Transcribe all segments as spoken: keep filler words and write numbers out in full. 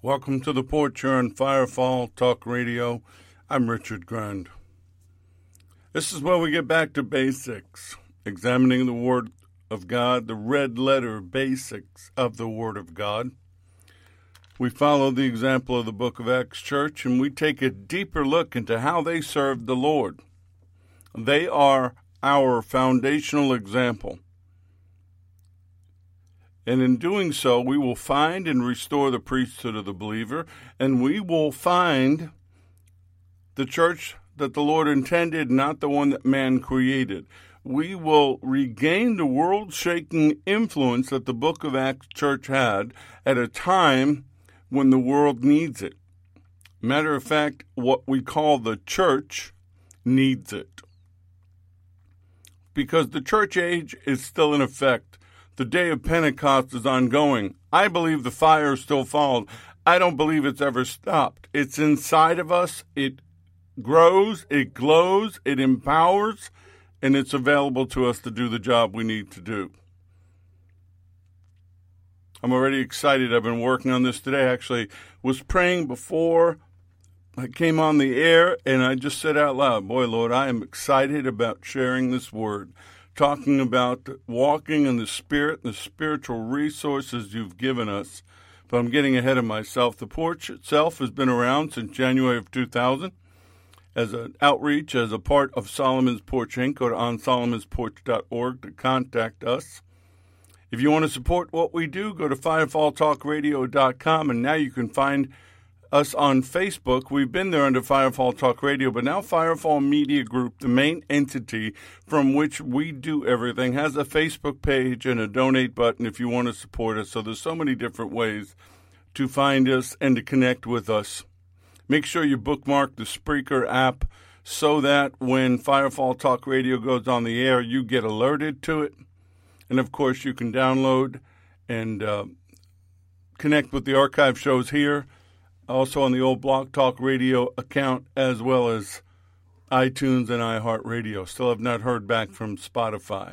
Welcome to the porch here on Firefall Talk Radio. I'm Richard Grund. This is where we get back to basics, examining the Word of God, the red letter basics of the Word of God. We follow the example of the Book of Acts Church, and we take a deeper look into how they served the Lord. They are our foundational example. And in doing so, we will find and restore the priesthood of the believer, and we will find the church that the Lord intended, not the one that man created. We will regain the world-shaking influence that the Book of Acts Church had at a time when the world needs it. Matter of fact, what we call the church needs it. Because the church age is still in effect. The day of Pentecost is ongoing. I believe the fire still falls. I don't believe it's ever stopped. It's inside of us. It grows, it glows, it empowers, and it's available to us to do the job we need to do. I'm already excited. I've been working on this today. Actually, was praying before I came on the air, and I just said out loud, boy, Lord, I am excited about sharing this word, talking about walking in the Spirit and the spiritual resources you've given us. But I'm getting ahead of myself. The porch itself has been around since January of two thousand as an outreach, as a part of Solomon's Porch Incorporated. Go to on solomons porch dot org to contact us. If you want to support what we do, go to firefall talk radio dot com, and now you can find us on Facebook. We've been there under Firefall Talk Radio, but now Firefall Media Group, the main entity from which we do everything, has a Facebook page and a donate button if you want to support us. So there's so many different ways to find us and to connect with us. Make sure you bookmark the Spreaker app so that when Firefall Talk Radio goes on the air, you get alerted to it. And, of course, you can download and uh, connect with the archive shows here, also on the old Blog Talk Radio account, as well as iTunes and iHeartRadio. Still have not heard back from Spotify.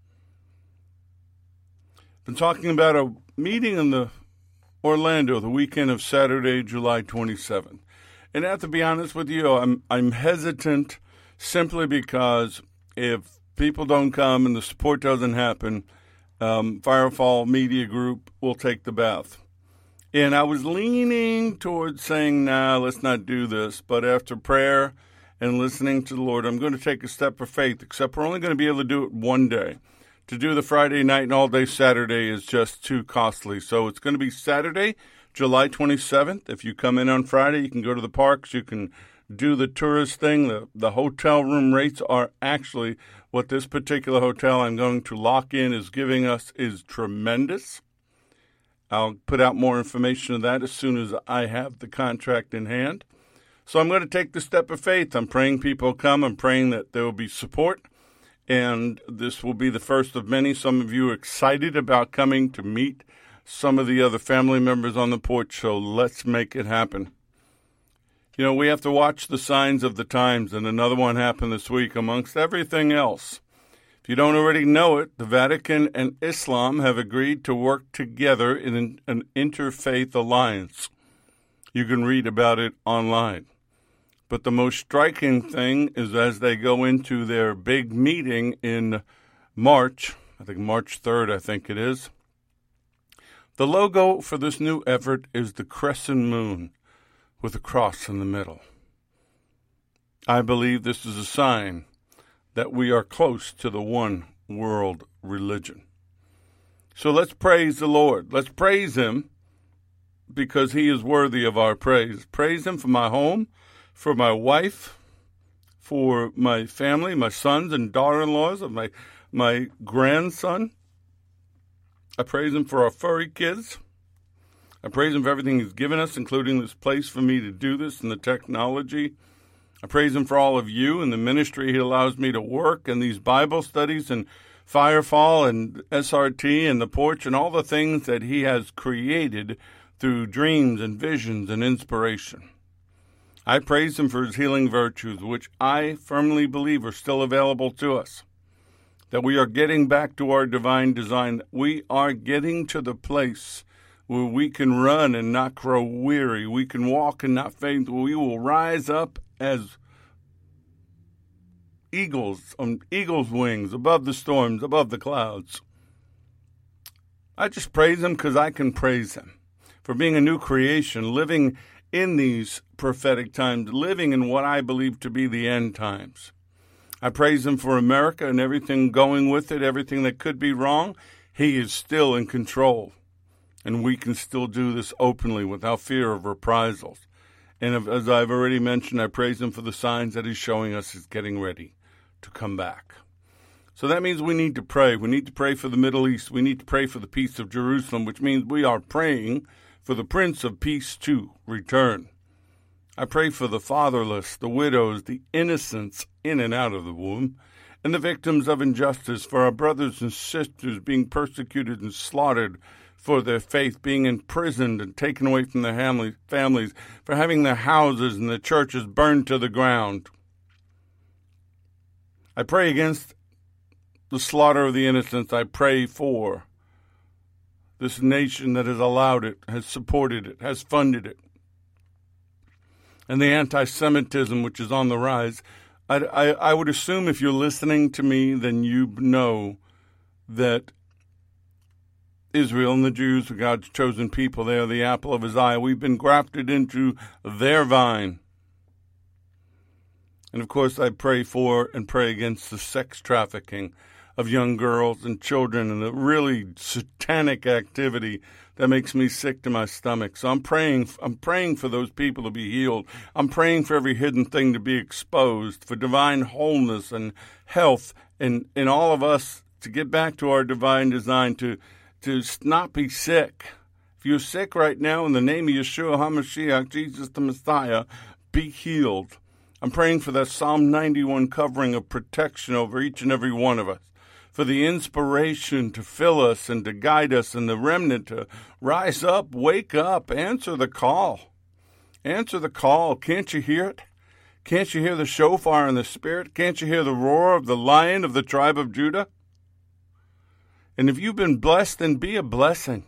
Been talking about a meeting in the Orlando the weekend of Saturday, July twenty-seventh. And I have to be honest with you, I'm I'm hesitant simply because if people don't come and the support doesn't happen, um, Firefall Media Group will take the bath. And I was leaning towards saying, nah, let's not do this. But after prayer and listening to the Lord, I'm going to take a step of faith, except we're only going to be able to do it one day. To do the Friday night and all day Saturday is just too costly. So it's going to be Saturday, July twenty-seventh. If you come in on Friday, you can go to the parks. You can do the tourist thing. The, the hotel room rates are actually what this particular hotel I'm going to lock in is giving us is tremendous. I'll put out more information on that as soon as I have the contract in hand. So I'm going to take the step of faith. I'm praying people come. I'm praying that there will be support. And this will be the first of many. Some of you are excited about coming to meet some of the other family members on the porch. So let's make it happen. You know, we have to watch the signs of the times. And another one happened this week amongst everything else. If you don't already know it, the Vatican and Islam have agreed to work together in an interfaith alliance. You can read about it online. But the most striking thing is as they go into their big meeting in March, I think March third, I think it is, the logo for this new effort is the crescent moon with a cross in the middle. I believe this is a sign that we are close to the one world religion. So let's praise the Lord. Let's praise him because he is worthy of our praise. Praise him for my home, for my wife, for my family, my sons and daughter-in-laws, of my, my grandson. I praise him for our furry kids. I praise him for everything he's given us, including this place for me to do this and the technology. I praise him for all of you and the ministry he allows me to work and these Bible studies and Firefall and S R T and the porch and all the things that he has created through dreams and visions and inspiration. I praise him for his healing virtues, which I firmly believe are still available to us. That we are getting back to our divine design. We are getting to the place where we can run and not grow weary. We can walk and not faint. We will rise up as eagles on eagle's wings, above the storms, above the clouds. I just praise him because I can praise him for being a new creation, living in these prophetic times, living in what I believe to be the end times. I praise him for America and everything going with it, everything that could be wrong. He is still in control, and we can still do this openly without fear of reprisals. And as I've already mentioned, I praise him for the signs that he's showing us he's getting ready to come back. So that means we need to pray. We need to pray for the Middle East. We need to pray for the peace of Jerusalem, which means we are praying for the Prince of Peace to return. I pray for the fatherless, the widows, the innocents in and out of the womb, and the victims of injustice, for our brothers and sisters being persecuted and slaughtered for their faith, being imprisoned and taken away from their families, for having their houses and their churches burned to the ground. I pray against the slaughter of the innocents. I pray for this nation that has allowed it, has supported it, has funded it. And the anti-Semitism, which is on the rise. I, I, I would assume if you're listening to me, then you know that Israel and the Jews are God's chosen people. They are the apple of his eye. We've been grafted into their vine. And, of course, I pray for and pray against the sex trafficking of young girls and children and the really satanic activity that makes me sick to my stomach. So I'm praying, I'm praying for those people to be healed. I'm praying for every hidden thing to be exposed, for divine wholeness and health, and, and all of us to get back to our divine design, to, to not be sick. If you're sick right now, in the name of Yeshua HaMashiach, Jesus the Messiah, be healed. I'm praying for that Psalm ninety-one covering of protection over each and every one of us, for the inspiration to fill us and to guide us, and the remnant to rise up, wake up, answer the call. Answer the call. Can't you hear it? Can't you hear the shofar in the spirit? Can't you hear the roar of the lion of the tribe of Judah? And if you've been blessed, then be a blessing.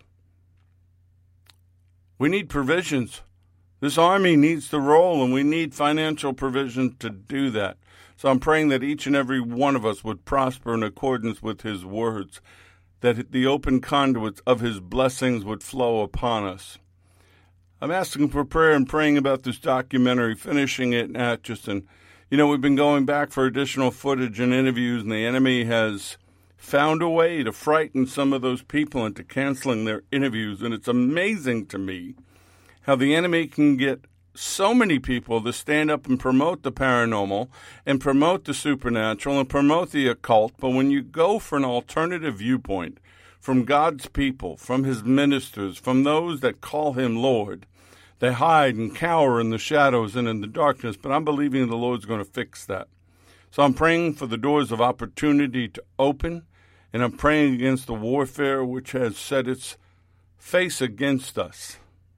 We need provisions. This army needs to roll, and we need financial provision to do that. So I'm praying that each and every one of us would prosper in accordance with his words, that the open conduits of his blessings would flow upon us. I'm asking for prayer and praying about this documentary, finishing it in Atchison. You know, we've been going back for additional footage and interviews, and the enemy has found a way to frighten some of those people into canceling their interviews. And it's amazing to me how the enemy can get so many people to stand up and promote the paranormal and promote the supernatural and promote the occult. But when you go for an alternative viewpoint from God's people, from his ministers, from those that call him Lord, they hide and cower in the shadows and in the darkness. But I'm believing the Lord's going to fix that. So I'm praying for the doors of opportunity to open, and I'm praying against the warfare which has set its face against us.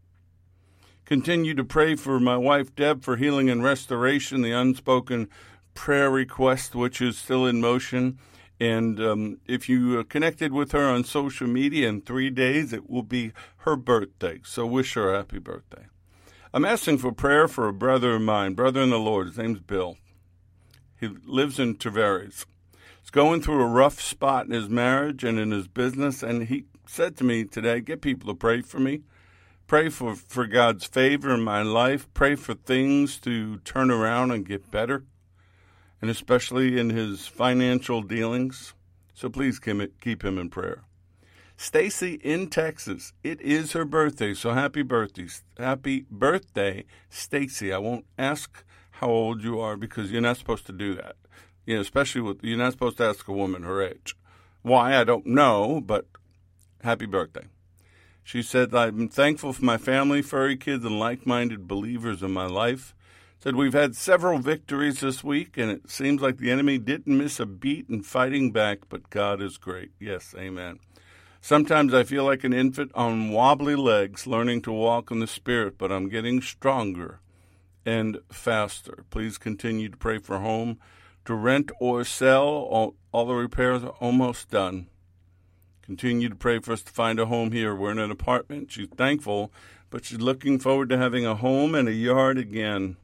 Continue to pray for my wife, Deb, for healing and restoration, the unspoken prayer request, which is still in motion. And um, if you are connected with her on social media in three days, it will be her birthday. So wish her a happy birthday. I'm asking for prayer for a brother of mine, brother in the Lord. His name's Bill. He lives in Tavares. He's going through a rough spot in his marriage and in his business. And he said to me today, get people to pray for me. Pray for, for God's favor in my life. Pray for things to turn around and get better, and especially in his financial dealings. So please keep him in prayer. Stacy in Texas. It is her birthday, so happy birthday. Happy birthday, Stacy. I won't ask how old you are because you're not supposed to do that. You know, especially with, you're not supposed to ask a woman her age. Why, I don't know, but happy birthday. She said, I'm thankful for my family, furry kids, and like-minded believers in my life. Said, we've had several victories this week, and it seems like the enemy didn't miss a beat in fighting back, but God is great. Yes, amen. Sometimes I feel like an infant on wobbly legs, learning to walk in the Spirit, but I'm getting stronger and faster. Please continue to pray for home to rent or sell. All, all the repairs are almost done. Continue to pray for us to find a home here. We're in an apartment. She's thankful, but she's looking forward to having a home and a yard again.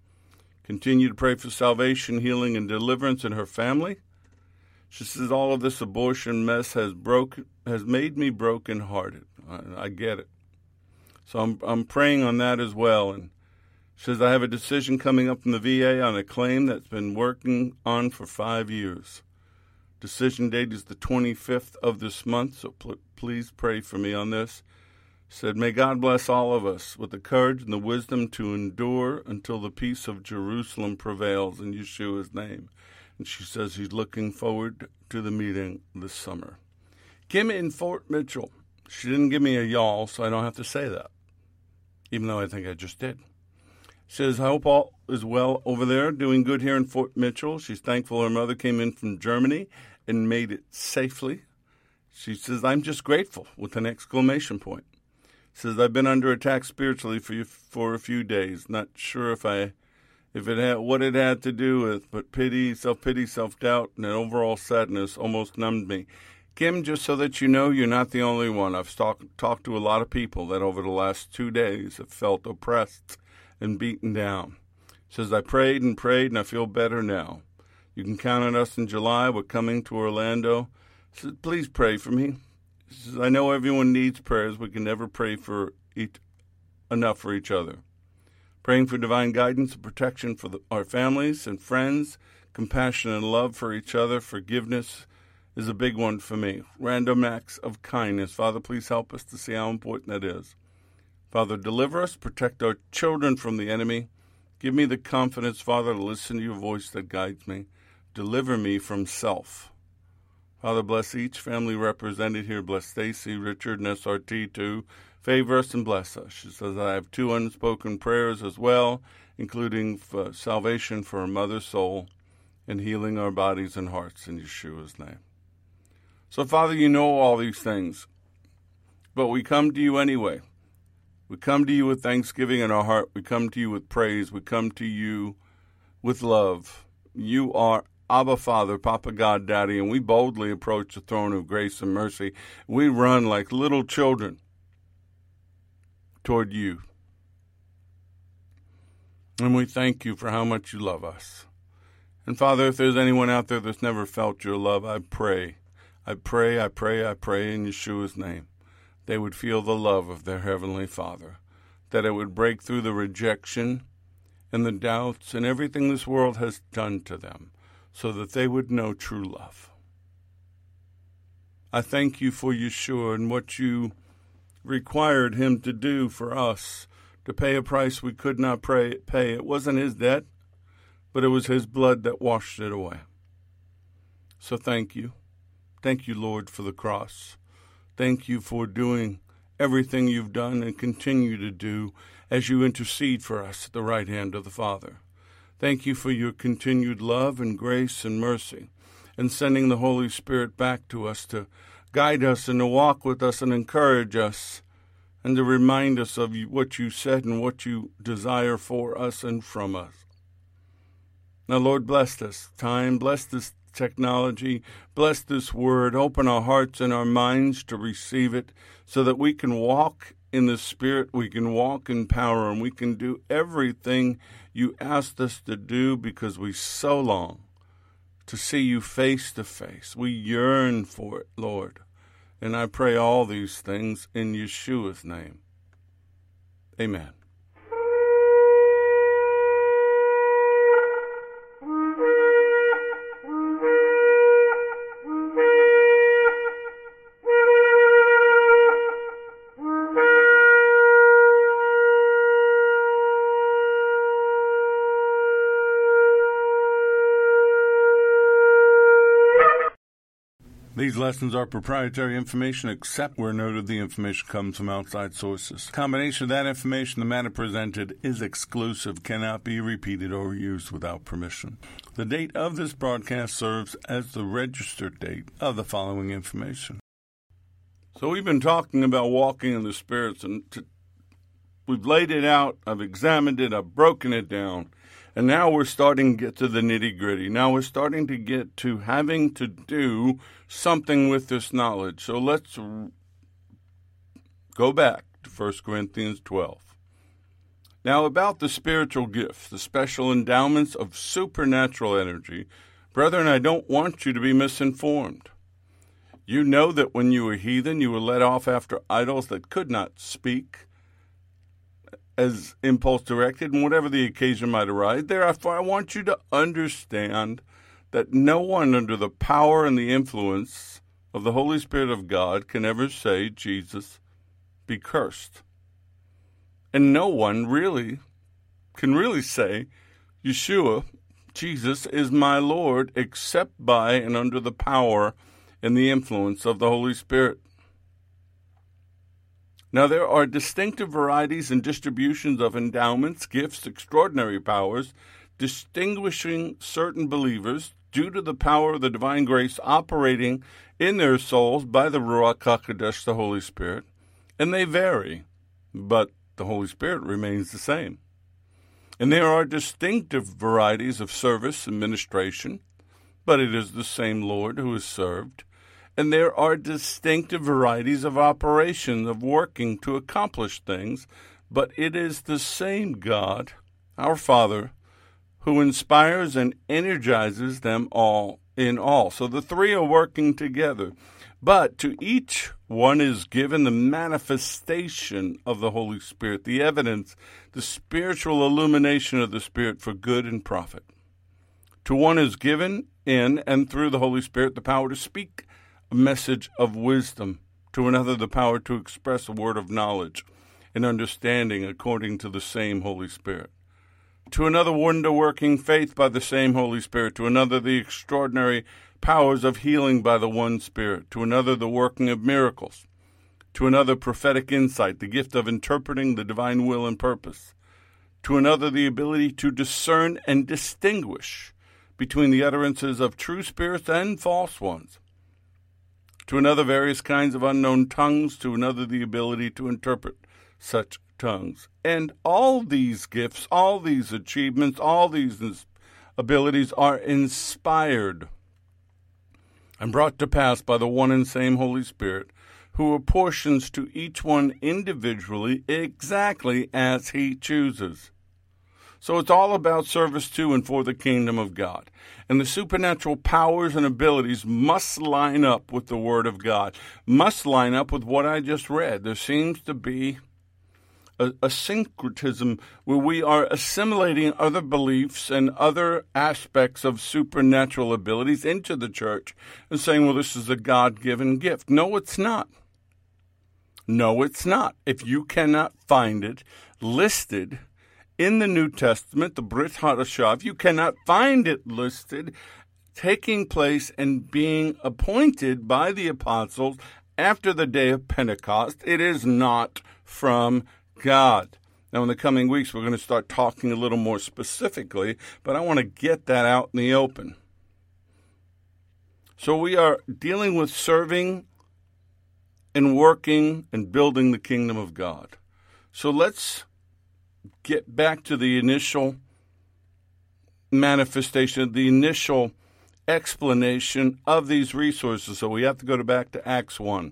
Continue to pray for salvation, healing, and deliverance in her family. She says all of this abortion mess has broken, has made me brokenhearted. I, I get it. So I'm I'm praying on that as well. And she says I have a decision coming up from the V A on a claim that's been working on for five years. Decision date is the twenty-fifth of this month, so pl- please pray for me on this. Said, may God bless all of us with the courage and the wisdom to endure until the peace of Jerusalem prevails in Yeshua's name. And she says she's looking forward to the meeting this summer. Kim in Fort Mitchell. She didn't give me a y'all, so I don't have to say that, even though I think I just did. She says, I hope all is well over there, doing good here in Fort Mitchell. She's thankful her mother came in from Germany and made it safely. She says, I'm just grateful, with an exclamation point. Says, I've been under attack spiritually for you for a few days. Not sure if I, if it had what it had to do with, but pity, self-pity, self-doubt, and an overall sadness almost numbed me. Kim, just so that you know, you're not the only one. I've talk, talked to a lot of people that over the last two days have felt oppressed and beaten down. Says, I prayed and prayed, and I feel better now. You can count on us in July. We're coming to Orlando. Says, please pray for me. Says, I know everyone needs prayers. We can never pray for each, enough for each other. Praying for divine guidance and protection for the, our families and friends, compassion and love for each other, forgiveness is a big one for me. Random acts of kindness. Father, please help us to see how important that is. Father, deliver us, protect our children from the enemy. Give me the confidence, Father, to listen to your voice that guides me. Deliver me from self. Father, bless each family represented here. Bless Stacy, Richard, and S R T too. Favor us and bless us. She says, I have two unspoken prayers as well, including for salvation for our mother's soul and healing our bodies and hearts in Yeshua's name. So, Father, you know all these things, but we come to you anyway. We come to you with thanksgiving in our heart. We come to you with praise. We come to you with love. You are Abba Father, Papa God, Daddy, and we boldly approach the throne of grace and mercy. We run like little children toward you. And we thank you for how much you love us. And Father, if there's anyone out there that's never felt your love, I pray, I pray, I pray, I pray in Yeshua's name, they would feel the love of their Heavenly Father, that it would break through the rejection and the doubts and everything this world has done to them, so that they would know true love. I thank you for Yeshua and what you required him to do for us, to pay a price we could not pay. It wasn't his debt, but it was his blood that washed it away. So thank you. Thank you, Lord, for the cross. Thank you for doing everything you've done and continue to do as you intercede for us at the right hand of the Father. Thank you for your continued love and grace and mercy and sending the Holy Spirit back to us to guide us and to walk with us and encourage us and to remind us of what you said and what you desire for us and from us. Now, Lord, bless this time, bless this technology, bless this word, open our hearts and our minds to receive it so that we can walk in the Spirit, we can walk in power, and we can do everything you asked us to do because we so long to see you face to face. We yearn for it, Lord. And I pray all these things in Yeshua's name. Amen. These lessons are proprietary information except where noted the information comes from outside sources. The combination of that information, the matter presented, is exclusive, cannot be repeated or used without permission. The date of this broadcast serves as the registered date of the following information. So we've been talking about walking in the spirits, and to, we've laid it out, I've examined it, I've broken it down, And now we're starting to get to the nitty-gritty. Now we're starting to get to having to do something with this knowledge. So let's go back to First Corinthians twelve. Now about the spiritual gifts, the special endowments of supernatural energy, brethren, I don't want you to be misinformed. You know that when you were heathen, you were led off after idols that could not speak, as impulse directed, and whatever the occasion might arise. Therefore, I want you to understand that no one under the power and the influence of the Holy Spirit of God can ever say, Jesus be cursed. And no one really can really say, Yeshua, Jesus is my Lord, except by and under the power and the influence of the Holy Spirit. Now, there are distinctive varieties and distributions of endowments, gifts, extraordinary powers, distinguishing certain believers due to the power of the divine grace operating in their souls by the Ruach HaKodesh, the Holy Spirit, and they vary, but the Holy Spirit remains the same. And there are distinctive varieties of service and ministration, but it is the same Lord who is served. And there are distinctive varieties of operation, of working to accomplish things, but it is the same God, our Father, who inspires and energizes them all in all. So the three are working together. But to each one is given the manifestation of the Holy Spirit, the evidence, the spiritual illumination of the Spirit for good and profit. To one is given in and through the Holy Spirit the power to speak a message of wisdom, to another the power to express a word of knowledge and understanding according to the same Holy Spirit. To another, wonder-working faith by the same Holy Spirit. To another, the extraordinary powers of healing by the one Spirit. To another, the working of miracles. To another, prophetic insight, the gift of interpreting the divine will and purpose. To another, the ability to discern and distinguish between the utterances of true spirits and false ones. To another, various kinds of unknown tongues. To another, the ability to interpret such tongues. And all these gifts, all these achievements, all these abilities are inspired and brought to pass by the one and same Holy Spirit, who apportions to each one individually exactly as he chooses. So it's all about service to and for the kingdom of God. And the supernatural powers and abilities must line up with the Word of God, must line up with what I just read. There seems to be a, a syncretism where we are assimilating other beliefs and other aspects of supernatural abilities into the church and saying, well, this is a God-given gift. No, it's not. No, it's not. If you cannot find it listed in the New Testament, the Brit Hadashah, if you cannot find it listed, taking place and being appointed by the apostles after the day of Pentecost, it is not from God. Now, in the coming weeks, we're going to start talking a little more specifically, but I want to get that out in the open. So we are dealing with serving and working and building the kingdom of God. So let's get back to the initial manifestation, the initial explanation of these resources. So we have to go to back to Acts one.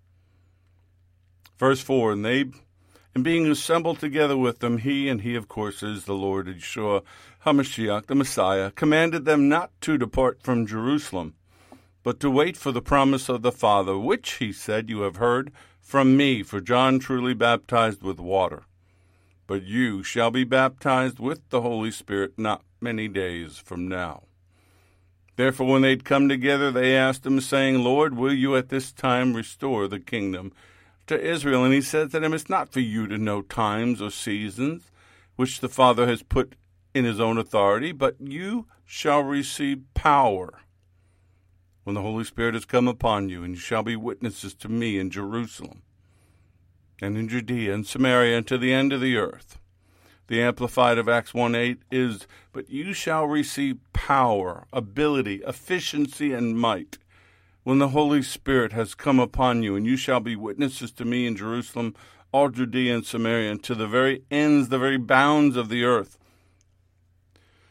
Verse four, and they, and being assembled together with them, he, and he, of course, is the Lord Yeshua HaMashiach, the Messiah, commanded them not to depart from Jerusalem, but to wait for the promise of the Father, which, he said, you have heard from me, for John truly baptized with water. But you shall be baptized with the Holy Spirit not many days from now. Therefore, when they had come together, they asked him, saying, Lord, will you at this time restore the kingdom to Israel? And he said to them, it's not for you to know times or seasons, which the Father has put in his own authority, but you shall receive power when the Holy Spirit has come upon you, and you shall be witnesses to me in Jerusalem, and in Judea and Samaria, and to the end of the earth. The Amplified of Acts one eight is, but you shall receive power, ability, efficiency, and might when the Holy Spirit has come upon you, and you shall be witnesses to me in Jerusalem, all Judea and Samaria, and to the very ends, the very bounds of the earth.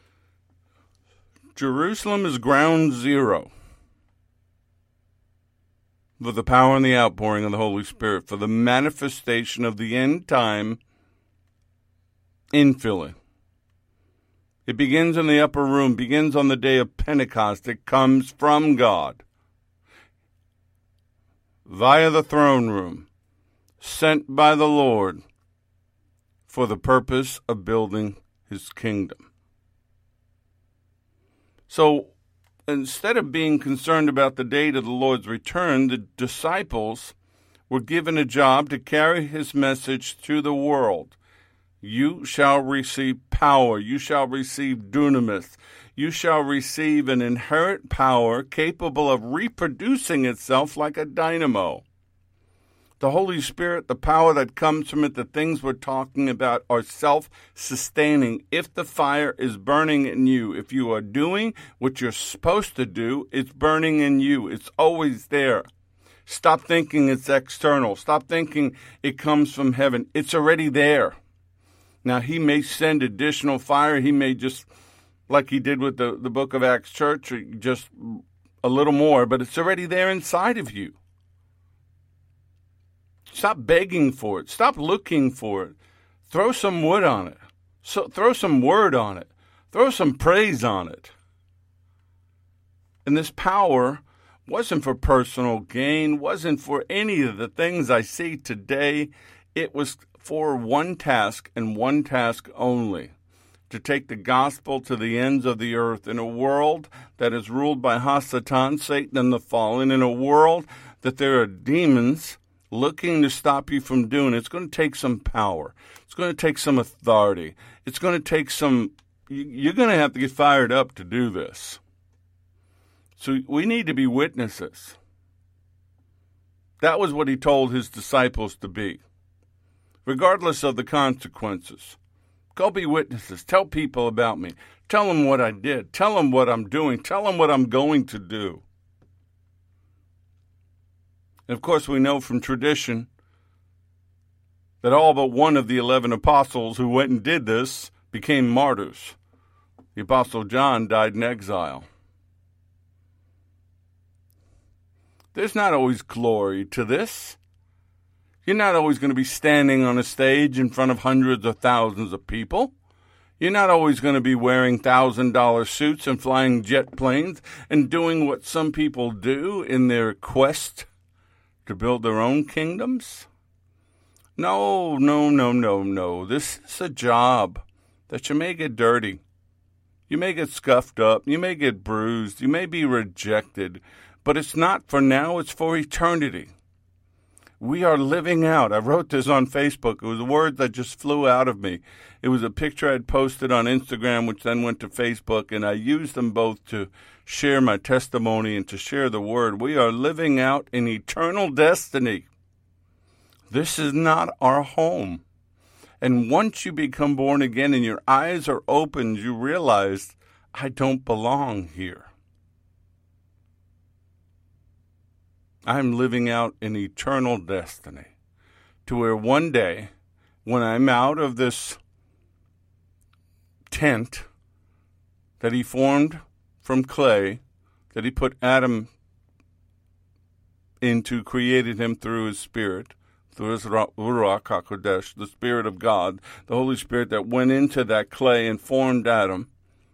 Jerusalem is ground zero for the power and the outpouring of the Holy Spirit, for the manifestation of the end time infilling. It begins in the upper room, begins on the day of Pentecost. It comes from God via the throne room, sent by the Lord for the purpose of building his kingdom. So instead of being concerned about the date of the Lord's return, the disciples were given a job to carry his message to the world. You shall receive power. You shall receive dunamis. You shall receive an inherent power capable of reproducing itself like a dynamo. The Holy Spirit, the power that comes from it, the things we're talking about are self-sustaining. If the fire is burning in you, if you are doing what you're supposed to do, it's burning in you. It's always there. Stop thinking it's external. Stop thinking it comes from heaven. It's already there. Now, he may send additional fire. He may just, like he did with the, the book of Acts church, just a little more, but it's already there inside of you. Stop begging for it. Stop looking for it. Throw some wood on it. So, throw some word on it. Throw some praise on it. And this power wasn't for personal gain, wasn't for any of the things I see today. It was for one task and one task only, to take the gospel to the ends of the earth in a world that is ruled by Hasatan, Satan and the fallen, in a world that there are demons looking to stop you from doing it. It's going to take some power. It's going to take some authority. It's going to take some, you're going to have to get fired up to do this. So we need to be witnesses. That was what he told his disciples to be. Regardless of the consequences, go be witnesses. Tell people about me. Tell them what I did. Tell them what I'm doing. Tell them what I'm going to do. And of course, we know from tradition that all but one of the eleven apostles who went and did this became martyrs. The Apostle John died in exile. There's not always glory to this. You're not always going to be standing on a stage in front of hundreds of thousands of people. You're not always going to be wearing one thousand dollars suits and flying jet planes and doing what some people do in their quest to build their own kingdoms. No, no, no, no, no. This is a job that you may get dirty. You may get scuffed up. You may get bruised. You may be rejected. But it's not for now. It's for eternity. We are living out. I wrote this on Facebook. It was a word that just flew out of me. It was a picture I'd posted on Instagram, which then went to Facebook, and I used them both to share my testimony and to share the word. We are living out an eternal destiny. This is not our home. And once you become born again and your eyes are opened, you realize, I don't belong here. I'm living out an eternal destiny to where one day, when I'm out of this tent that he formed from clay, that he put Adam into, created him through his spirit, through his Ruach HaKodesh, the Spirit of God, the Holy Spirit that went into that clay and formed Adam.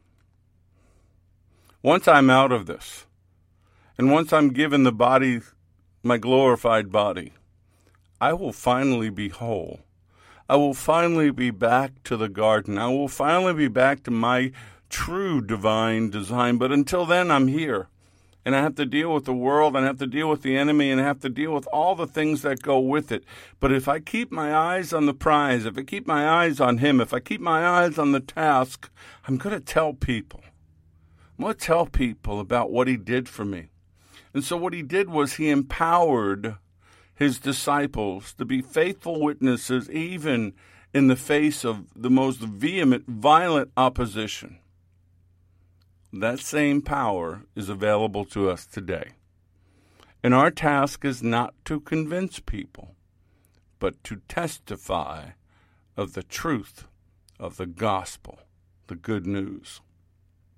Once I'm out of this, and once I'm given the body, my glorified body, I will finally be whole. I will finally be back to the garden. I will finally be back to my true divine design. But until then, I'm here. And I have to deal with the world, and I have to deal with the enemy, and I have to deal with all the things that go with it. But if I keep my eyes on the prize, if I keep my eyes on him, if I keep my eyes on the task, I'm going to tell people. I'm going to tell people about what he did for me. And so what he did was he empowered his disciples to be faithful witnesses even in the face of the most vehement, violent opposition. That same power is available to us today. And our task is not to convince people, but to testify of the truth of the gospel, the good news.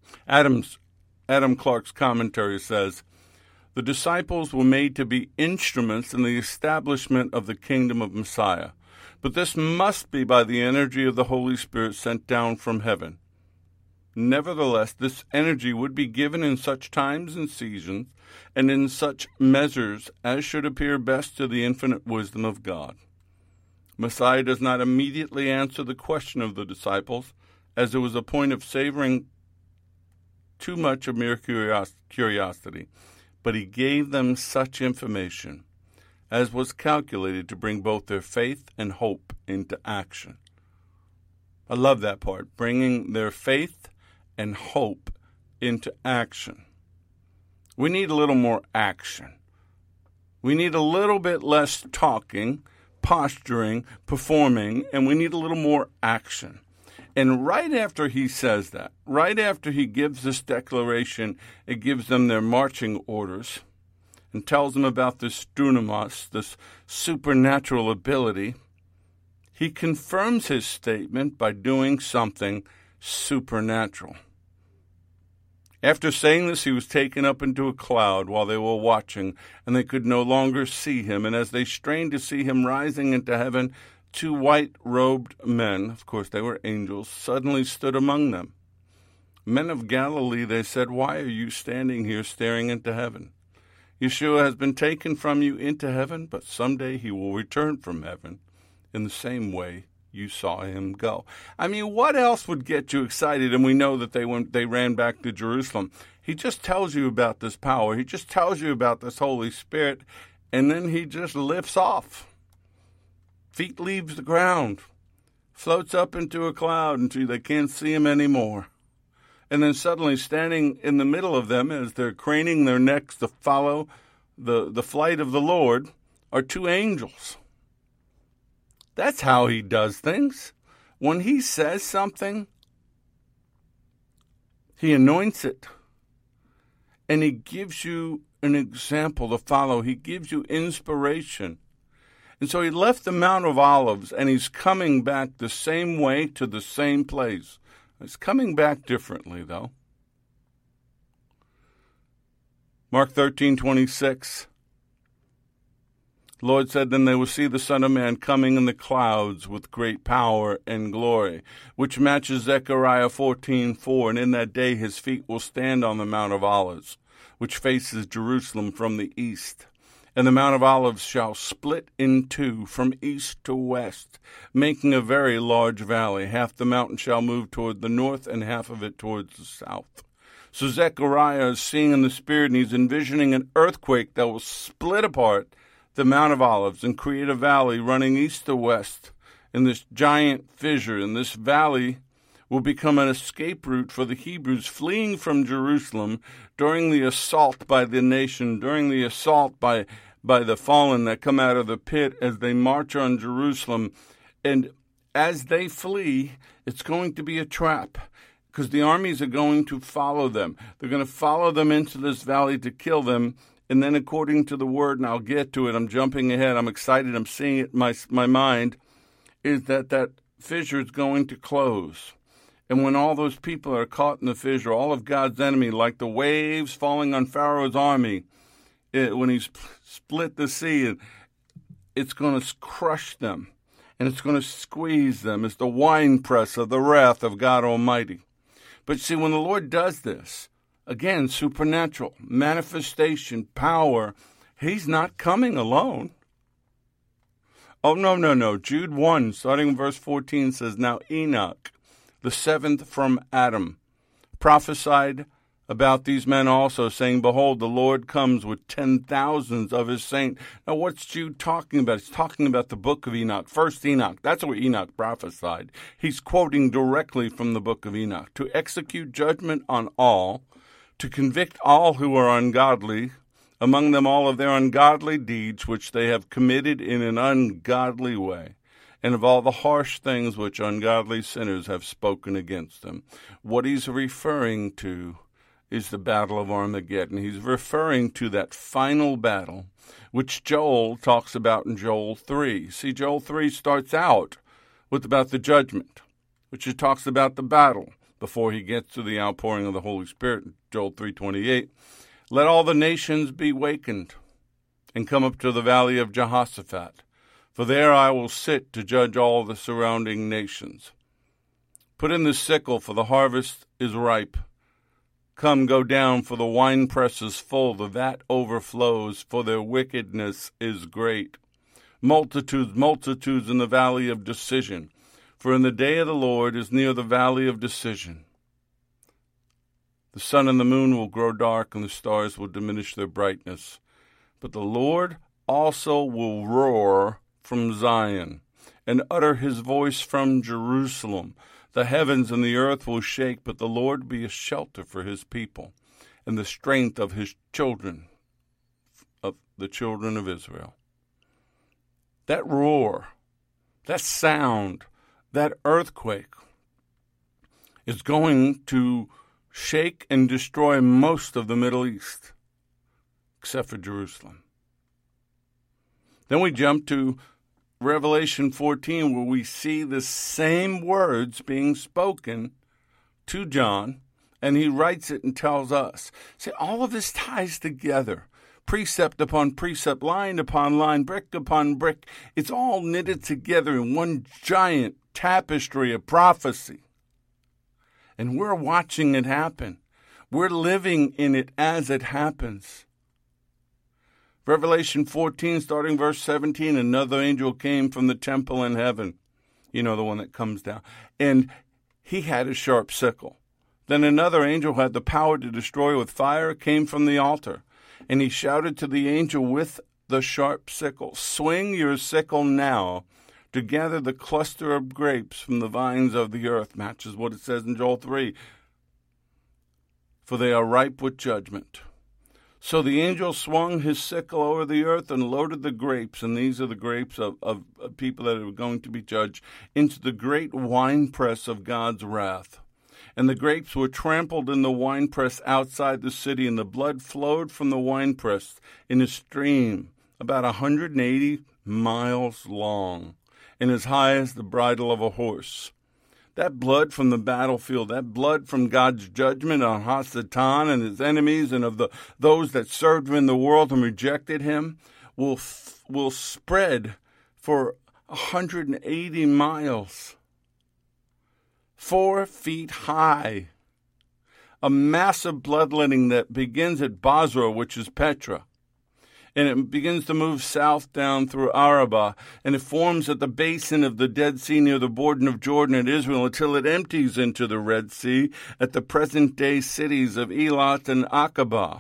Adam's, Adam Clark's commentary says, the disciples were made to be instruments in the establishment of the kingdom of Messiah, but this must be by the energy of the Holy Spirit sent down from heaven. Nevertheless, this energy would be given in such times and seasons, and in such measures as should appear best to the infinite wisdom of God. Messiah does not immediately answer the question of the disciples, as it was a point of savoring too much of mere curiosity, but he gave them such information as was calculated to bring both their faith and hope into action. I love that part, bringing their faith and hope into action. We need a little more action. We need a little bit less talking, posturing, performing, and we need a little more action. And right after he says that, right after he gives this declaration, it gives them their marching orders and tells them about this dunamos, this supernatural ability. He confirms his statement by doing something supernatural. After saying this, he was taken up into a cloud while they were watching, and they could no longer see him. And as they strained to see him rising into heaven, two white-robed men, of course they were angels, suddenly stood among them. Men of Galilee, they said, why are you standing here staring into heaven? Yeshua has been taken from you into heaven, but someday he will return from heaven in the same way you saw him go. I mean, what else would get you excited? And we know that they went, they ran back to Jerusalem. He just tells you about this power. He just tells you about this Holy Spirit, and then he just lifts off. Feet leaves the ground, floats up into a cloud until they can't see him anymore. And then suddenly standing in the middle of them as they're craning their necks to follow the, the flight of the Lord are two angels. That's how he does things. When he says something, he anoints it. And he gives you an example to follow. He gives you inspiration. And so he left the Mount of Olives, and he's coming back the same way to the same place. He's coming back differently, though. Mark thirteen twenty-six. The Lord said, then they will see the Son of Man coming in the clouds with great power and glory, which matches Zechariah fourteen four. And in that day his feet will stand on the Mount of Olives, which faces Jerusalem from the east. And the Mount of Olives shall split in two from east to west, making a very large valley. Half the mountain shall move toward the north, and half of it towards the south. So Zechariah is seeing in the Spirit, and he's envisioning an earthquake that will split apart the Mount of Olives and create a valley running east to west in this giant fissure. And this valley will become an escape route for the Hebrews fleeing from Jerusalem during the assault by the nation, during the assault by, by the fallen that come out of the pit as they march on Jerusalem. And as they flee, it's going to be a trap because the armies are going to follow them. They're going to follow them into this valley to kill them. And then according to the word, and I'll get to it, I'm jumping ahead, I'm excited, I'm seeing it in my, my mind, is that that fissure is going to close. And when all those people are caught in the fissure, all of God's enemy, like the waves falling on Pharaoh's army, it, when he's split the sea, it's going to crush them, and it's going to squeeze them. It's the winepress of the wrath of God Almighty. But see, when the Lord does this, again, supernatural, manifestation, power, he's not coming alone. Oh, no, no, no. Jude one, starting in verse fourteen, says, now Enoch, the seventh from Adam, prophesied about these men also, saying, behold, the Lord comes with ten thousands of his saints. Now, what's Jude talking about? He's talking about the book of Enoch, first Enoch. That's what Enoch prophesied. He's quoting directly from the book of Enoch. To execute judgment on all, to convict all who are ungodly, among them all of their ungodly deeds which they have committed in an ungodly way, and of all the harsh things which ungodly sinners have spoken against them. What he's referring to is the battle of Armageddon. He's referring to that final battle, which Joel talks about in Joel three. See, Joel three starts out with about the judgment, which it talks about the battle before he gets to the outpouring of the Holy Spirit, Joel three twenty-eight. Let all the nations be wakened and come up to the valley of Jehoshaphat, for there I will sit to judge all the surrounding nations. Put in the sickle, for the harvest is ripe. Come, go down, for the winepress is full, the vat overflows, for their wickedness is great. Multitudes, multitudes in the valley of decision, for in the day of the Lord is near the valley of decision. The sun and the moon will grow dark, and the stars will diminish their brightness. But the Lord also will roar from Zion, and utter his voice from Jerusalem. The heavens and the earth will shake, but the Lord will be a shelter for his people, and the strength of his children, of the children of Israel. That roar, that sound, that earthquake is going to shake and destroy most of the Middle East, except for Jerusalem. Then we jump to Revelation fourteen, where we see the same words being spoken to John, and he writes it and tells us. See, all of this ties together. Precept upon precept, line upon line, brick upon brick. It's all knitted together in one giant tapestry of prophecy. And we're watching it happen. We're living in it as it happens. Revelation fourteen, starting verse seventeen, another angel came from the temple in heaven. You know, the one that comes down. And he had a sharp sickle. Then another angel who had the power to destroy with fire came from the altar. And he shouted to the angel with the sharp sickle, swing your sickle now to gather the cluster of grapes from the vines of the earth. Matches what it says in Joel three. For they are ripe with judgment. So the angel swung his sickle over the earth and loaded the grapes, and these are the grapes of, of, of people that are going to be judged, into the great winepress of God's wrath. And the grapes were trampled in the winepress outside the city, and the blood flowed from the winepress in a stream about one hundred eighty miles long and as high as the bridle of a horse. That blood from the battlefield, that blood from God's judgment on Hasatan and his enemies and of the those that served him in the world and rejected him, will will spread for one hundred eighty miles. Four feet high. A massive bloodletting that begins at Basra, which is Petra. And it begins to move south down through Arabah, and it forms at the basin of the Dead Sea near the border of Jordan and Israel until it empties into the Red Sea at the present-day cities of Elat and Aqaba.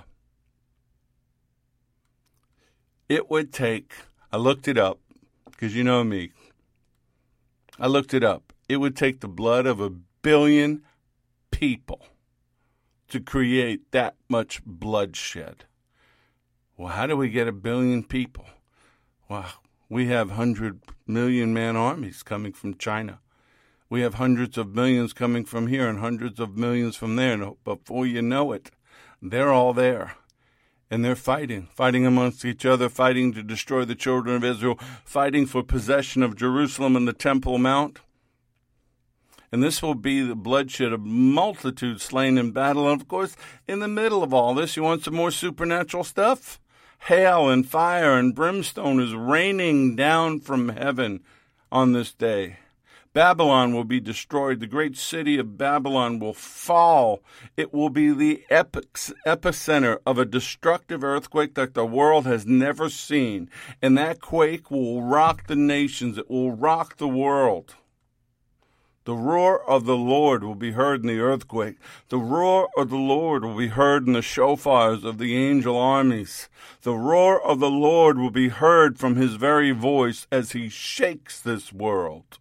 It would take, I looked it up, because you know me, I looked it up. It would take the blood of a billion people to create that much bloodshed. Well, how do we get a billion people? Well, we have one hundred million man armies coming from China. We have hundreds of millions coming from here and hundreds of millions from there. And before you know it, they're all there. And they're fighting, fighting amongst each other, fighting to destroy the children of Israel, fighting for possession of Jerusalem and the Temple Mount. And this will be the bloodshed of multitudes slain in battle. And, of course, in the middle of all this, you want some more supernatural stuff? Hail and fire and brimstone is raining down from heaven on this day. Babylon will be destroyed. The great city of Babylon will fall. It will be the epicenter of a destructive earthquake that the world has never seen. And that quake will rock the nations. It will rock the world. The roar of the Lord will be heard in the earthquake. The roar of the Lord will be heard in the shofars of the angel armies. The roar of the Lord will be heard from his very voice as he shakes this world.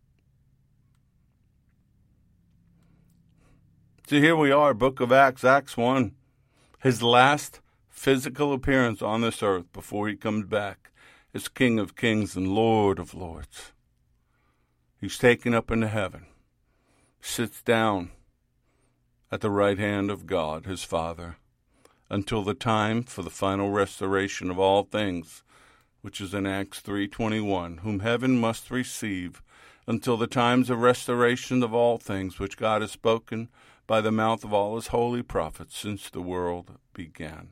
So here we are, Book of Acts, Acts one. His last physical appearance on this earth before he comes back as King of Kings and Lord of Lords. He's taken up into heaven, sits down at the right hand of God, his Father, until the time for the final restoration of all things, which is in Acts three twenty-one, whom heaven must receive until the times of restoration of all things, which God has spoken by the mouth of all his holy prophets since the world began.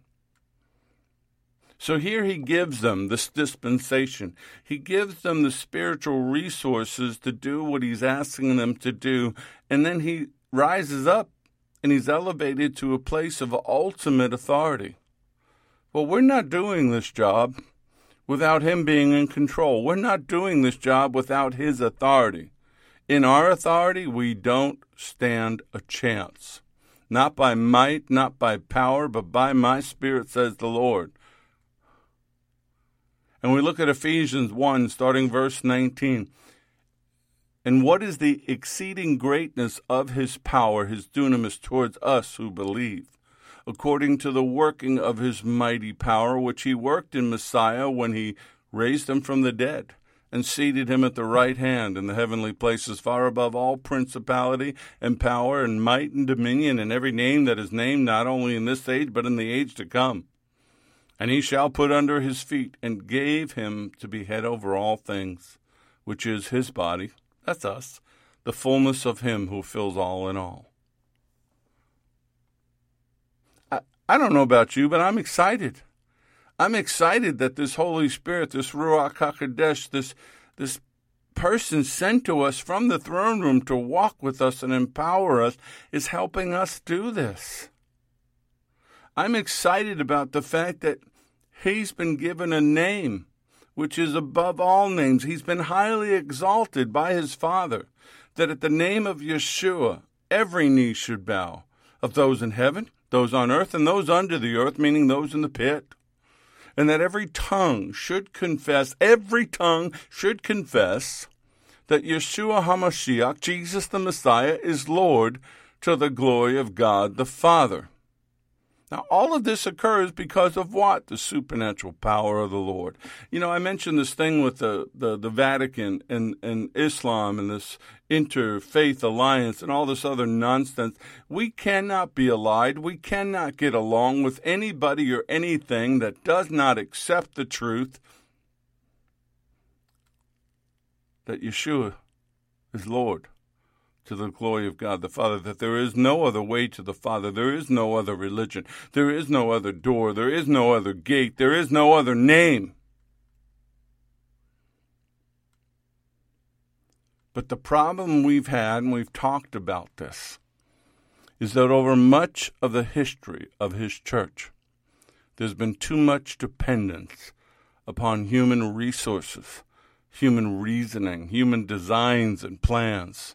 So here he gives them this dispensation. He gives them the spiritual resources to do what he's asking them to do, and then he rises up and he's elevated to a place of ultimate authority. Well, we're not doing this job without him being in control. We're not doing this job without his authority. In our authority, we don't stand a chance. Not by might, not by power, but by my Spirit, says the Lord. And we look at Ephesians one, starting verse nineteen. And what is the exceeding greatness of his power, his dunamis, towards us who believe, according to the working of his mighty power, which he worked in Messiah when he raised him from the dead, and seated him at the right hand in the heavenly places, far above all principality and power and might and dominion, and every name that is named, not only in this age, but in the age to come. And he shall put under his feet, and gave him to be head over all things, which is his body, that's us, the fullness of him who fills all in all. I, I don't know about you, but I'm excited. I'm excited that this Holy Spirit, this Ruach HaKodesh, this, this person sent to us from the throne room to walk with us and empower us, is helping us do this. I'm excited about the fact that he's been given a name which is above all names. He's been highly exalted by his Father, that at the name of Yeshua, every knee should bow, of those in heaven, those on earth, and those under the earth, meaning those in the pit. And that every tongue should confess, every tongue should confess that Yeshua HaMashiach, Jesus the Messiah, is Lord, to the glory of God the Father. Now, all of this occurs because of what? The supernatural power of the Lord. You know, I mentioned this thing with the, the, the Vatican and, and Islam and this interfaith alliance and all this other nonsense. We cannot be allied. We cannot get along with anybody or anything that does not accept the truth that Yeshua is Lord, to the glory of God the Father, that there is no other way to the Father. There is no other religion. There is no other door. There is no other gate. There is no other name. But the problem we've had, and we've talked about this, is that over much of the history of his church, there's been too much dependence upon human resources, human reasoning, human designs and plans.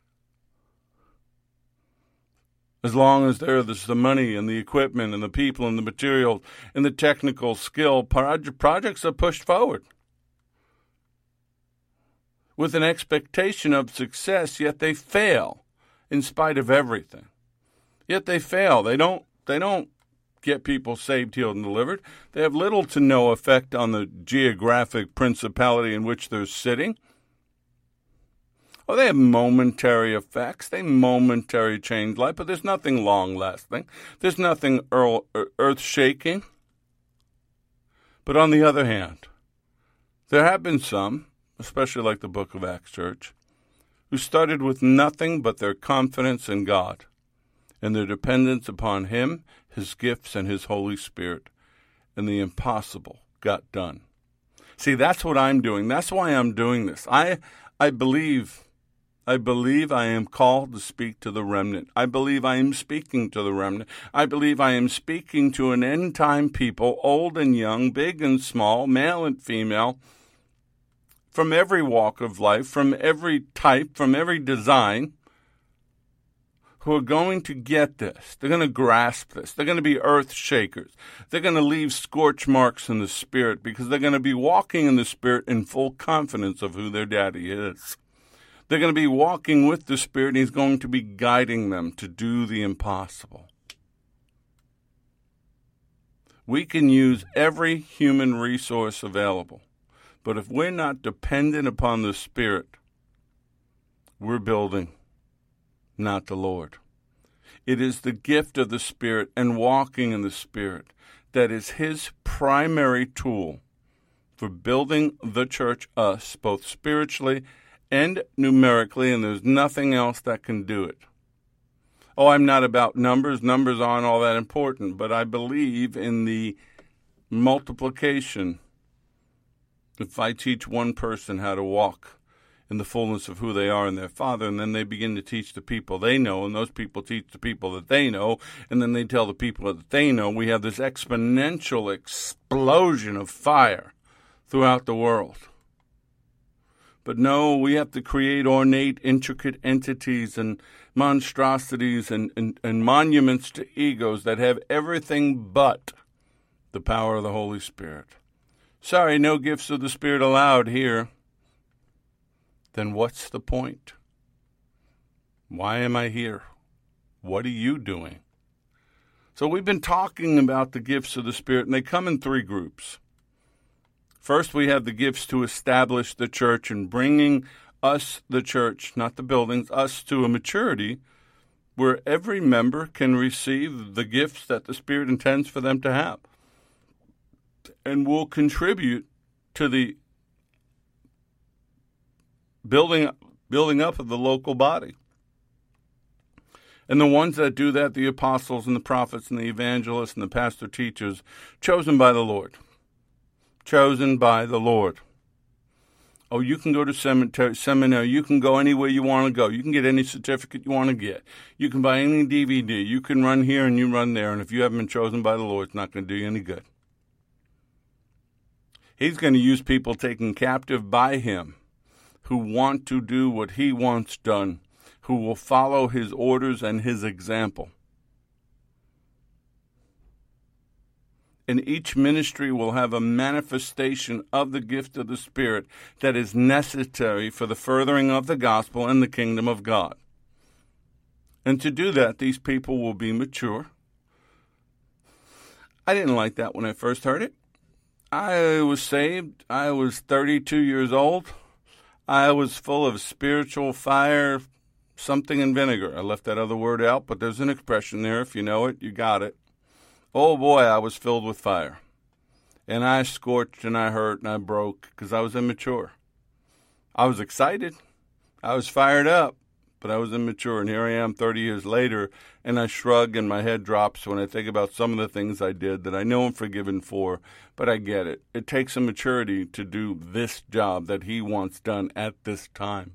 As long as there's the money and the equipment and the people and the materials and the technical skill, projects are pushed forward with an expectation of success, yet they fail in spite of everything. Yet they fail. They don't, they don't get people saved, healed, and delivered. They have little to no effect on the geographic principality in which they're sitting. Oh, they have momentary effects. They momentary change life, but there's nothing long-lasting. There's nothing earth-shaking. But on the other hand, there have been some, especially like the Book of Acts Church, who started with nothing but their confidence in God and their dependence upon Him, His gifts, and His Holy Spirit, and the impossible got done. See, that's what I'm doing. That's why I'm doing this. I, I believe... I believe I am called to speak to the remnant. I believe I am speaking to the remnant. I believe I am speaking to an end-time people, old and young, big and small, male and female, from every walk of life, from every type, from every design, who are going to get this. They're going to grasp this. They're going to be earth shakers. They're going to leave scorch marks in the Spirit because they're going to be walking in the Spirit in full confidence of who their daddy is. They're going to be walking with the Spirit, and He's going to be guiding them to do the impossible. We can use every human resource available, but if we're not dependent upon the Spirit, we're building, not the Lord. It is the gift of the Spirit and walking in the Spirit that is His primary tool for building the church, us, both spiritually and numerically, and there's nothing else that can do it. Oh, I'm not about numbers. Numbers aren't all that important, but I believe in the multiplication. If I teach one person how to walk in the fullness of who they are in their Father, and then they begin to teach the people they know, and those people teach the people that they know, and then they tell the people that they know, we have this exponential explosion of fire throughout the world. But no, we have to create ornate, intricate entities and monstrosities and, and, and monuments to egos that have everything but the power of the Holy Spirit. Sorry, no gifts of the Spirit allowed here. Then what's the point? Why am I here? What are you doing? So we've been talking about the gifts of the Spirit, and they come in three groups. First, we have the gifts to establish the church and bringing us, the church, not the buildings, us to a maturity where every member can receive the gifts that the Spirit intends for them to have and will contribute to the building building up of the local body. And the ones that do that, the apostles and the prophets and the evangelists and the pastor teachers, chosen by the Lord. Chosen by the Lord. Oh, you can go to seminary, seminary. You can go anywhere you want to go. You can get any certificate you want to get. You can buy any D V D. You can run here and you run there. And if you haven't been chosen by the Lord, it's not going to do you any good. He's going to use people taken captive by him who want to do what he wants done, who will follow his orders and his example. And each ministry will have a manifestation of the gift of the Spirit that is necessary for the furthering of the gospel and the kingdom of God. And to do that, these people will be mature. I didn't like that when I first heard it. I was saved. I was thirty-two years old. I was full of spiritual fire, something in vinegar. I left that other word out, but there's an expression there. If you know it, you got it. Oh, boy, I was filled with fire. And I scorched and I hurt and I broke because I was immature. I was excited. I was fired up, but I was immature. And here I am thirty years later, and I shrug and my head drops when I think about some of the things I did that I know I'm forgiven for, but I get it. It takes a maturity to do this job that he wants done at this time.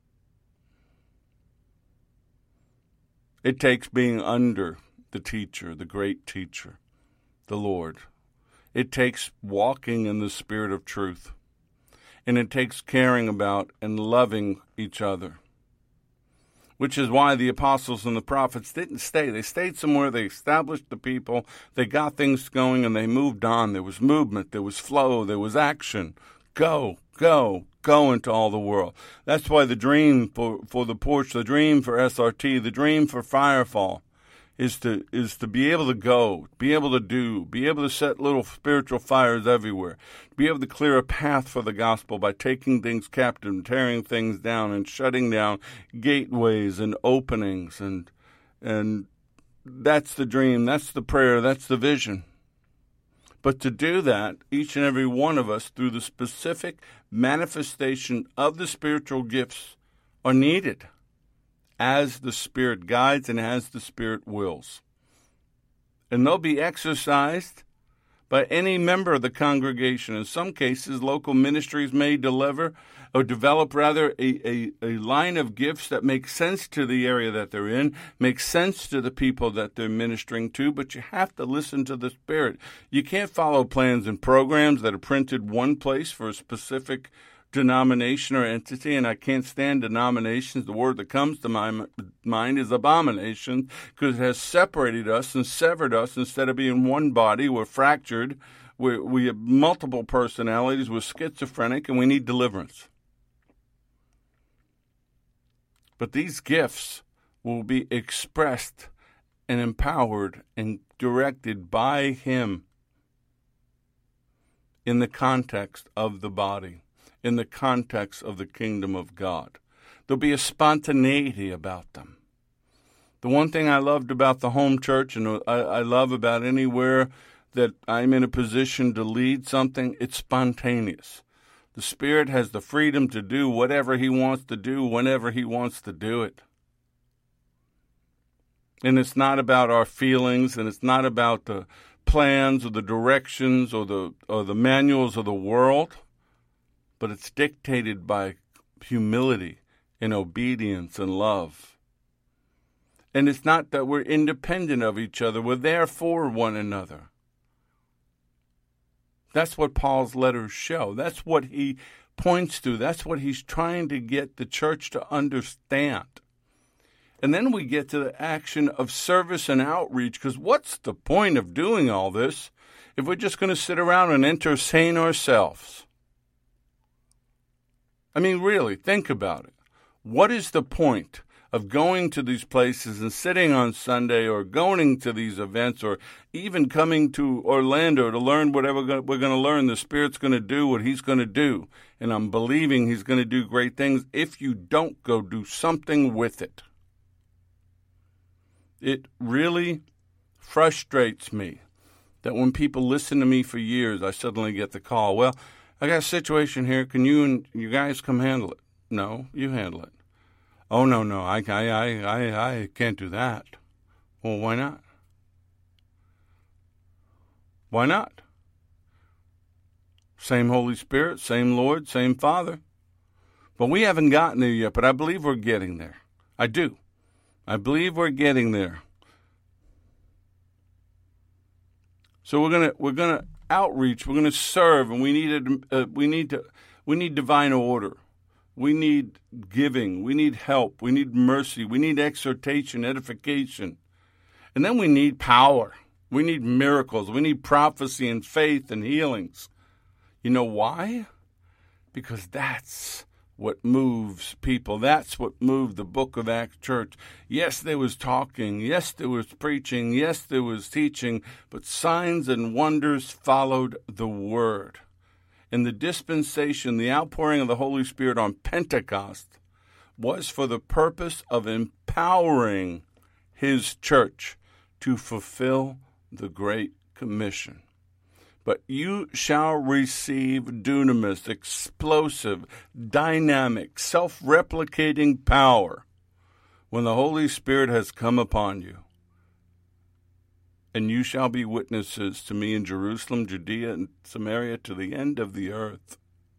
It takes being under the teacher, the great teacher, the Lord. It takes walking in the spirit of truth. And it takes caring about and loving each other. Which is why the apostles and the prophets didn't stay. They stayed somewhere, they established the people, they got things going, and they moved on. There was movement, there was flow, there was action. Go, go, go into all the world. That's why the dream for, for the porch, the dream for S R T, the dream for Firefall is to is to be able to go, be able to do, be able to set little spiritual fires everywhere, be able to clear a path for the gospel by taking things captive and tearing things down and shutting down gateways and openings. And and that's the dream, that's the prayer, that's the vision. But to do that, each and every one of us, through the specific manifestation of the spiritual gifts, are needed as the Spirit guides and as the Spirit wills. And they'll be exercised by any member of the congregation. In some cases, local ministries may deliver or develop rather a, a, a line of gifts that make sense to the area that they're in, make sense to the people that they're ministering to, but you have to listen to the Spirit. You can't follow plans and programs that are printed one place for a specific denomination or entity, and I can't stand denominations. The word that comes to my mind is abomination, because it has separated us and severed us. Instead of being one body, we're fractured. We we have multiple personalities. We're schizophrenic, and we need deliverance. But these gifts will be expressed and empowered and directed by Him in the context of the body, in the context of the kingdom of God. There'll be a spontaneity about them. The one thing I loved about the home church, and I, I love about anywhere that I'm in a position to lead something, it's spontaneous. The Spirit has the freedom to do whatever he wants to do whenever he wants to do it. And it's not about our feelings, and it's not about the plans or the directions or the or the manuals of the world, but it's dictated by humility and obedience and love. And it's not that we're independent of each other. We're there for one another. That's what Paul's letters show. That's what he points to. That's what he's trying to get the church to understand. And then we get to the action of service and outreach, because what's the point of doing all this if we're just going to sit around and entertain ourselves? I mean, really, think about it. What is the point of going to these places and sitting on Sunday or going to these events or even coming to Orlando to learn whatever we're going to learn? The Spirit's going to do what he's going to do, and I'm believing he's going to do great things if you don't go do something with it. It really frustrates me that when people listen to me for years, I suddenly get the call, well, I got a situation here. Can you and you guys come handle it? No, you handle it. Oh, no, no, I, I, I, I, I can't do that. Well, why not? Why not? Same Holy Spirit, same Lord, same Father. But we haven't gotten there yet, but I believe we're getting there. I do. I believe we're getting there. So we're gonna we're gonna outreach. We're gonna serve, and we need a, uh, we need to we need divine order. We need giving. We need help. We need mercy. We need exhortation, edification. And then we need power. We need miracles. We need prophecy and faith and healings. You know why? Because that's what moves people. That's what moved the Book of Acts church. Yes, there was talking. Yes, there was preaching. Yes, there was teaching. But signs and wonders followed the word. In the dispensation, the outpouring of the Holy Spirit on Pentecost was for the purpose of empowering his church to fulfill the Great Commission. But you shall receive dunamis, explosive, dynamic, self-replicating power when the Holy Spirit has come upon you. And you shall be witnesses to me in Jerusalem, Judea, and Samaria to the end of the earth.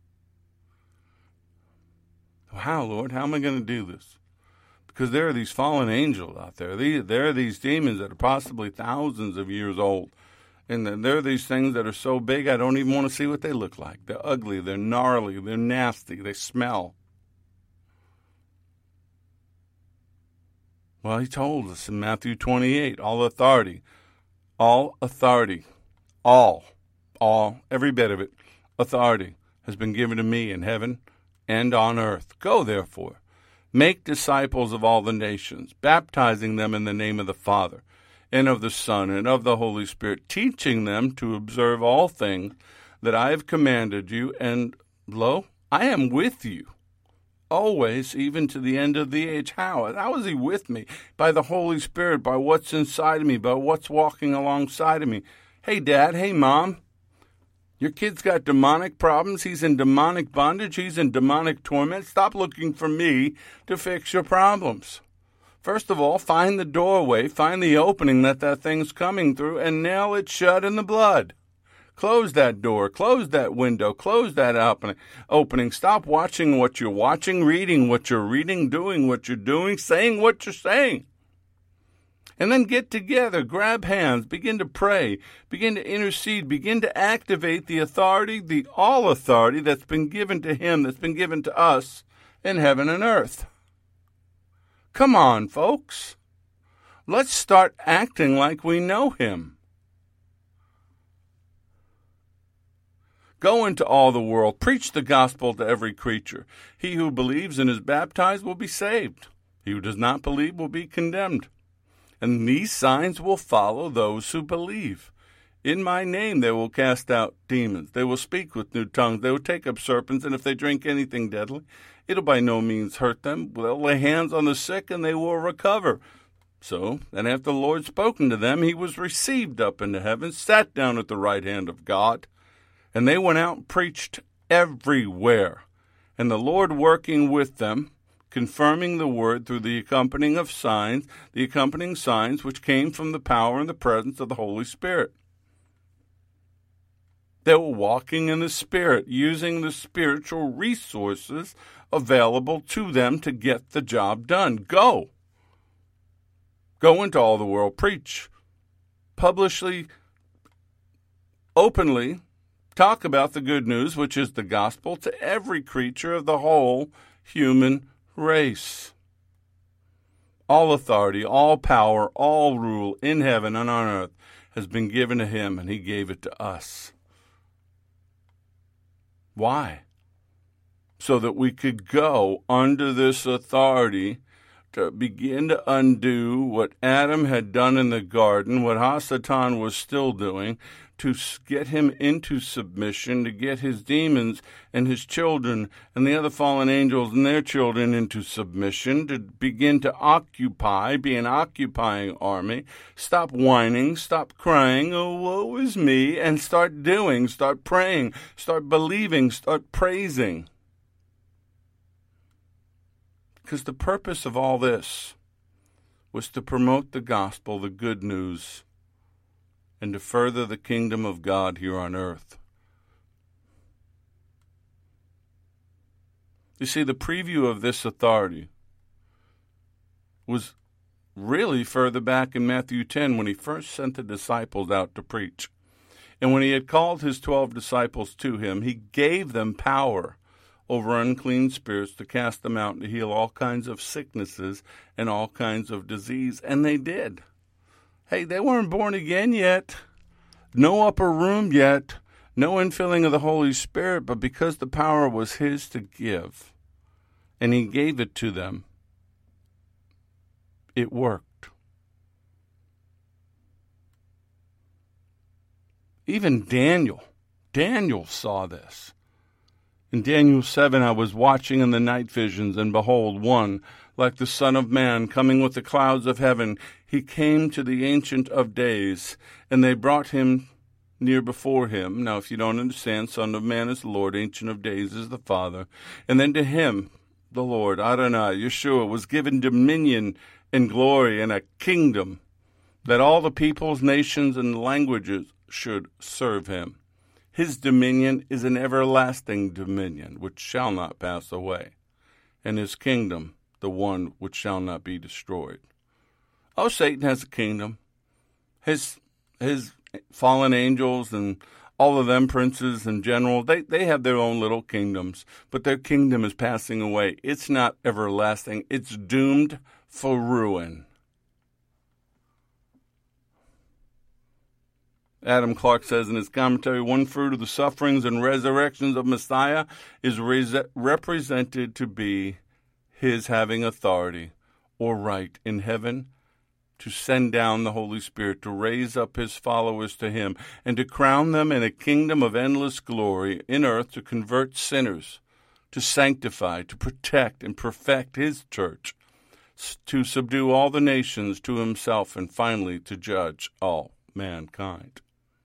How, Lord? How am I going to do this? Because there are these fallen angels out there. There are these demons that are possibly thousands of years old. And there are these things that are so big I don't even want to see what they look like. They're ugly, they're gnarly, they're nasty, they smell. Well, he told us in Matthew twenty-eight, all authority. All authority, all, all, every bit of it, authority has been given to me in heaven and on earth. Go, therefore, make disciples of all the nations, baptizing them in the name of the Father and of the Son and of the Holy Spirit, teaching them to observe all things that I have commanded you. And lo, I am with you always, even to the end of the age. How? How is he with me? By the Holy Spirit, by what's inside of me, by what's walking alongside of me. Hey, Dad, hey, Mom, your kid's got demonic problems. He's in demonic bondage. He's in demonic torment. Stop looking for me to fix your problems. First of all, find the doorway, find the opening that that thing's coming through, and nail it shut in the blood. Close that door, close that window, close that opening. Stop watching what you're watching, reading what you're reading, doing what you're doing, saying what you're saying. And then get together, grab hands, begin to pray, begin to intercede, begin to activate the authority, the all authority that's been given to him, that's been given to us in heaven and earth. Come on, folks. Let's start acting like we know him. Go into all the world, preach the gospel to every creature. He who believes and is baptized will be saved. He who does not believe will be condemned. And these signs will follow those who believe. In my name they will cast out demons. They will speak with new tongues. They will take up serpents, and if they drink anything deadly, it'll by no means hurt them. They'll lay hands on the sick, and they will recover. So, then after the Lord spoken to them, he was received up into heaven, sat down at the right hand of God. And they went out and preached everywhere. And the Lord working with them, confirming the word through the accompanying of signs, the accompanying signs which came from the power and the presence of the Holy Spirit. They were walking in the Spirit, using the spiritual resources available to them to get the job done. Go. Go into all the world, preach, publicly, openly, talk about the good news, which is the gospel, to every creature of the whole human race. All authority, all power, all rule in heaven and on earth has been given to him, and he gave it to us. Why? So that we could go under this authority to begin to undo what Adam had done in the garden, what Hasatan was still doing, to get him into submission, to get his demons and his children and the other fallen angels and their children into submission, to begin to occupy, be an occupying army, stop whining, stop crying, oh, woe is me, and start doing, start praying, start believing, start praising. Because the purpose of all this was to promote the gospel, the good news, and to further the kingdom of God here on earth. You see, the preview of this authority was really further back in Matthew ten when he first sent the disciples out to preach. And when he had called his twelve disciples to him, he gave them power over unclean spirits to cast them out and to heal all kinds of sicknesses and all kinds of disease. And they did. Hey, they weren't born again yet. No upper room yet. No infilling of the Holy Spirit. But because the power was his to give, and he gave it to them, it worked. Even Daniel, Daniel saw this. In Daniel seven, I was watching in the night visions, and behold, one, like the Son of Man, coming with the clouds of heaven. He came to the Ancient of Days, and they brought him near before him. Now, if you don't understand, Son of Man is the Lord, Ancient of Days is the Father. And then to him, the Lord, Adonai, Yeshua, was given dominion and glory and a kingdom, that all the peoples, nations, and languages should serve him. His dominion is an everlasting dominion, which shall not pass away, and his kingdom, the one which shall not be destroyed. Oh, Satan has a kingdom. His his fallen angels and all of them, princes and generals, they, they have their own little kingdoms, but their kingdom is passing away. It's not everlasting. It's doomed for ruin. Adam Clarke says in his commentary, one fruit of the sufferings and resurrections of Messiah is re- represented to be his having authority or right in heaven to send down the Holy Spirit, to raise up his followers to him, and to crown them in a kingdom of endless glory in earth, to convert sinners, to sanctify, to protect and perfect his church, to subdue all the nations to himself, and finally to judge all mankind.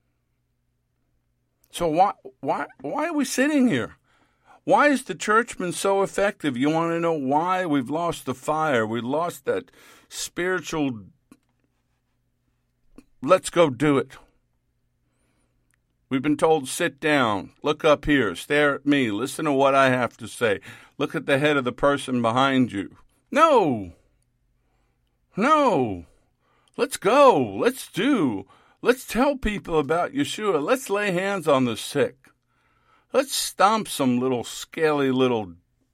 So why why why are we sitting here? Why has the church been so effective? You want to know why? We've lost the fire. We lost that spiritual, let's go do it. We've been told, sit down, look up here, stare at me, listen to what I have to say. Look at the head of the person behind you. No. No. Let's go. Let's do. Let's tell people about Yeshua. Let's lay hands on the sick. Let's stomp some little scaly little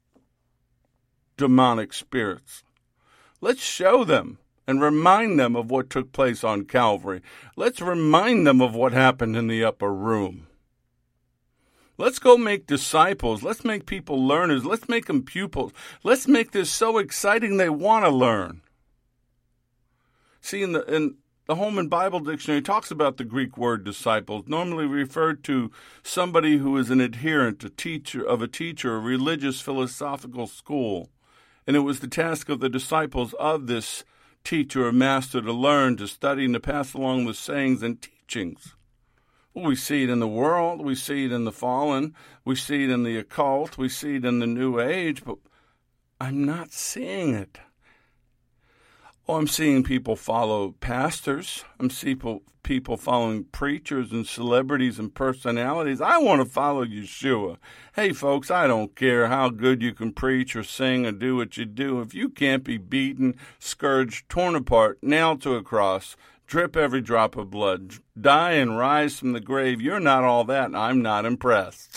demonic spirits. Let's show them and remind them of what took place on Calvary. Let's remind them of what happened in the upper room. Let's go make disciples. Let's make people learners. Let's make them pupils. Let's make this so exciting they want to learn. See, in the in the Holman Bible Dictionary talks about the Greek word disciples, normally referred to somebody who is an adherent, a teacher of a teacher, a religious philosophical school. And it was the task of the disciples of this teacher or master to learn, to study, and to pass along the sayings and teachings We see it in the world. We see it in the fallen. We see it in the occult. We see it in the New Age. But I'm not seeing it. Oh, I'm seeing people follow pastors. I'm seeing people, people following preachers and celebrities and personalities. I want to follow Yeshua. Hey, folks, I don't care how good you can preach or sing or do what you do. If you can't be beaten, scourged, torn apart, nailed to a cross, drip every drop of blood, die and rise from the grave, you're not all that, and I'm not impressed.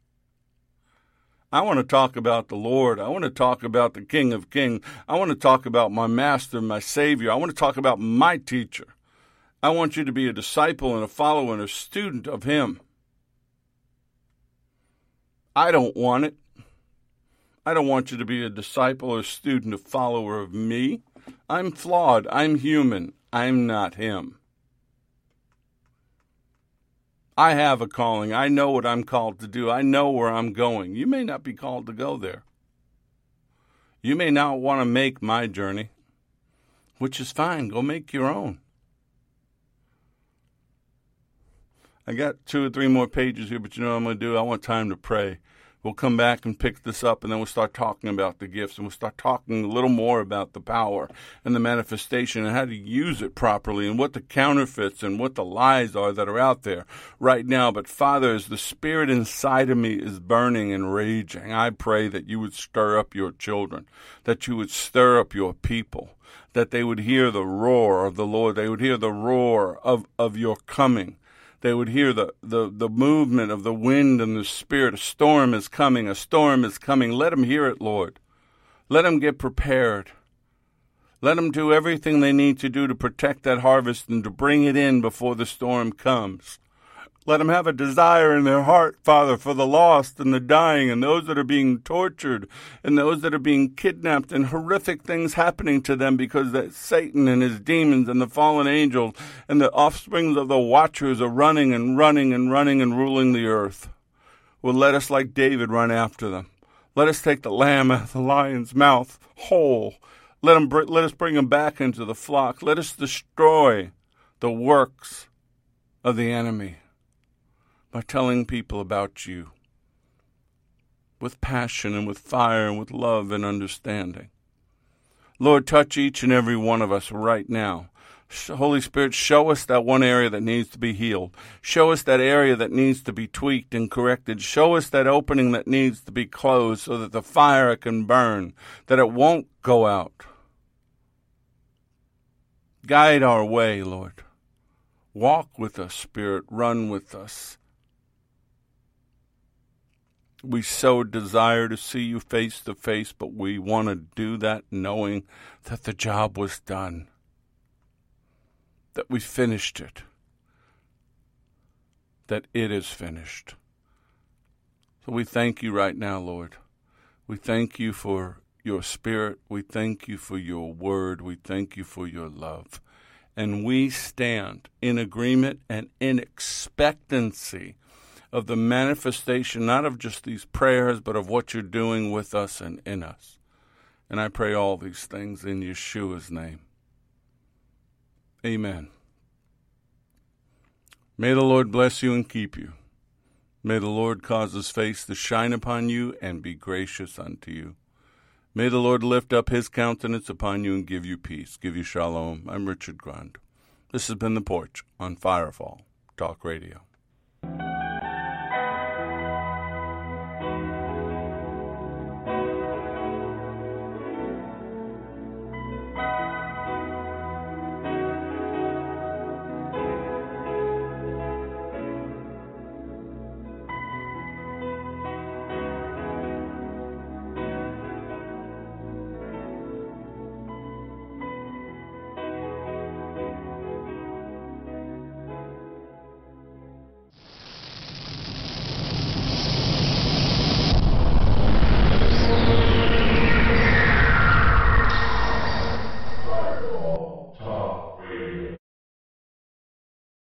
I want to talk about the Lord. I want to talk about the King of Kings. I want to talk about my Master, my Savior. I want to talk about my teacher. I want you to be a disciple and a follower and a student of Him. I don't want it. I don't want you to be a disciple or student, a follower of me. I'm flawed. I'm human. I'm not Him. I have a calling. I know what I'm called to do. I know where I'm going. You may not be called to go there. You may not want to make my journey, which is fine. Go make your own. I got two or three more pages here, but you know what I'm going to do? I want time to pray. We'll come back and pick this up, and then we'll start talking about the gifts, and we'll start talking a little more about the power and the manifestation and how to use it properly and what the counterfeits and what the lies are that are out there right now. But, Father, as the Spirit inside of me is burning and raging, I pray that you would stir up your children, that you would stir up your people, that they would hear the roar of the Lord. They would hear the roar of, of your coming. They would hear the, the, the movement of the wind and the Spirit. A storm is coming. A storm is coming. Let them hear it, Lord. Let them get prepared. Let them do everything they need to do to protect that harvest and to bring it in before the storm comes. Let them have a desire in their heart, Father, for the lost and the dying and those that are being tortured and those that are being kidnapped and horrific things happening to them because that Satan and his demons and the fallen angels and the offsprings of the watchers are running and running and running and ruling the earth. Well, let us, like David, run after them. Let us take the lamb out of the lion's mouth whole. Let, them, let us bring them back into the flock. Let us destroy the works of the enemy by telling people about you with passion and with fire and with love and understanding. Lord, touch each and every one of us right now. Holy Spirit, show us that one area that needs to be healed. Show us that area that needs to be tweaked and corrected. Show us that opening that needs to be closed so that the fire can burn, that it won't go out. Guide our way, Lord. Walk with us, Spirit. Run with us. We so desire to see you face to face, but we want to do that knowing that the job was done, that we finished it, that it is finished. So we thank you right now, Lord. We thank you for your Spirit. We thank you for your word. We thank you for your love. And we stand in agreement and in expectancy of the manifestation, not of just these prayers, but of what you're doing with us and in us. And I pray all these things in Yeshua's name. Amen. May the Lord bless you and keep you. May the Lord cause his face to shine upon you and be gracious unto you. May the Lord lift up his countenance upon you and give you peace, give you shalom. I'm Richard Grund. This has been The Porch on Firefall Talk Radio.